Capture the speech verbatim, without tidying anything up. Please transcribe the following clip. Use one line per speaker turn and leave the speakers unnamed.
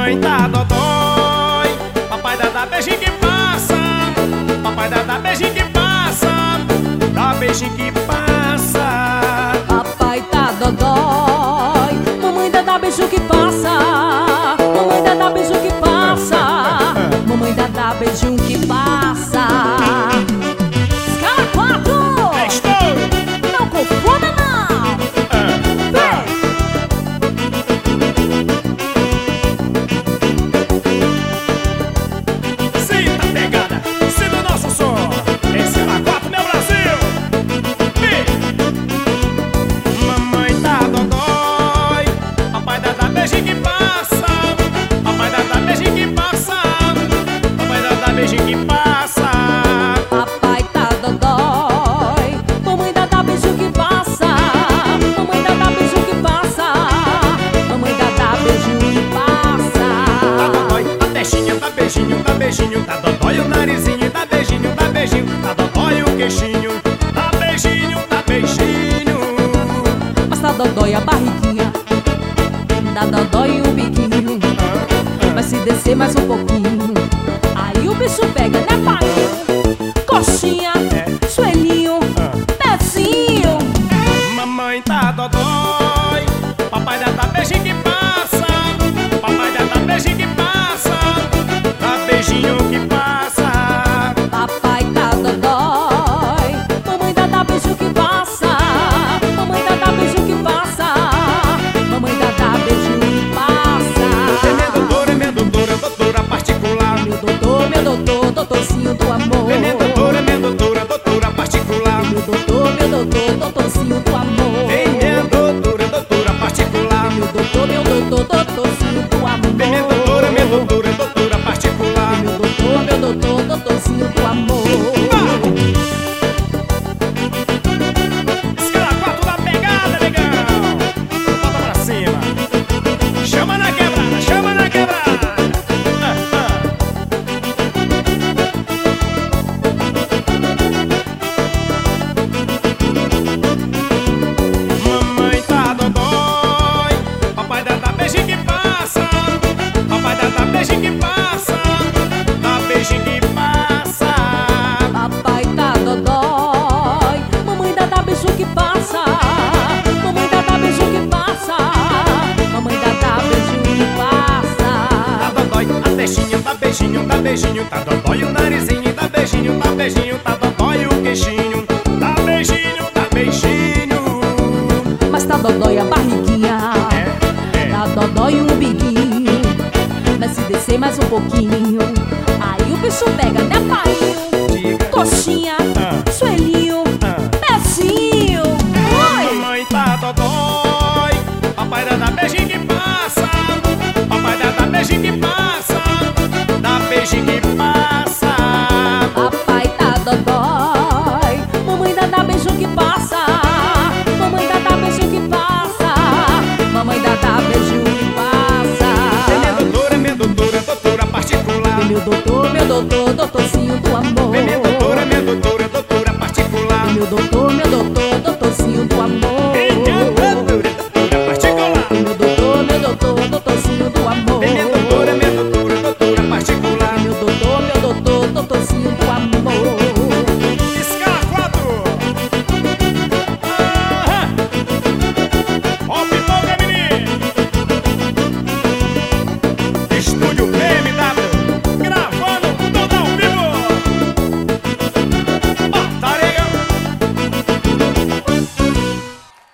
Mamãe tá dodói, papai dá, dá beijinho que passa. Papai dá, dá beijinho que passa. Dá beijinho que passa.
Papai tá dodói, mamãe dá, dá beijo que passa. Mamãe dá, dá beijo que passa. Mamãe dá, dá beijinho que passa. Escala quatro.
Estou.
Não confunda não. Vem.
Sinta a pegada, sinta o nosso som. Esse é a quatro, meu Brasil. Vem. Mamãe tá dodói, papai dá, dá beijinho que passa. Papai dá, dá beijinho que passa. Papai dá, dá beijinho que passa.
Papai tá dodói, mamãe dá, dá beijo que passa. Mamãe dá, dá beijo que passa. Mamãe dá, dá beijo que passa.
Tá dodói, tá beijinho, tá beijinho, tá beijinho. Tá dodói o narizinho, tá beijinho, tá beijinho. Tá dodói o queixinho, tá beijinho, tá beijinho.
Mas tá dodói a barriguinha, dá dodói o biquinho. Vai se descer mais um pouquinho, aí o bicho pega, né pai? Coxinha, joelhinho, pezinho.
Mamãe tá dodói, papai dá, dá beijinho que passa. Papai dá, dá beijinho que passa. Dá beijinho que passa.
Papai tá dodói, mamãe dá, dá beijo que passa. Mamãe dá, dá beijo que passa. Mamãe dá, dá beijo que passa.
É minha doutora, é minha doutora, doutora particular.
Meu doutor, meu doutor, doutorzinho do amor.
É minha doutora, é minha doutora, doutora particular.
Meu doutor, meu doutor, doutorzinho do amor.
Ei, minha doutora, doutora particular.
Meu doutor, meu doutor, doutorzinho do amor.
Vem minha doutora, minha doutora, doutora particular.
Meu doutor, meu doutor, doutorzinho do amor.
Escala quatro da pegada, negão. Bota pra cima. Chama na quebrada, chama na quebrada. Ah, ah. Mamãe tá dodói, papai dá, dá beijinho que passa. Papai dá, dá beijinho que passa. Dá beijinho que passa.
Papai tá dodói, mamãe dá, dá beijo que passa. Mamãe dá, dá beijo que passa. Mamãe dá, dá beijo que passa.
Tá dodói, tá beijinho, tá beijinho, tá beijinho. Tá dodói o narizinho, tá beijinho, tá beijinho. Tá dodói o queixinho, tá beijinho, tá beijinho.
Mas tá dodói a barriguinha,
É, é.
tá dodói o biguinho. Vai se descer mais um pouquinho, aí o bicho pega, né pai?
Diga.
Coxinha,
Ah.
joelhinho,
Ah.
pezinho. Oi!
Mamãe tá dodói, papai dá, dá beijinho que passa. Papai dá, dá beijinho que passa. Dá beijinho que passa.
Papai tá dodói, mamãe dá, dá beijo que passa. Mamãe dá, dá beijo que passa. Mamãe dá, dá beijo que passa.
É minha doutora, minha doutora, doutora particular.
Meu doutor, meu doutor, doutorzinho do amor.
Vem minha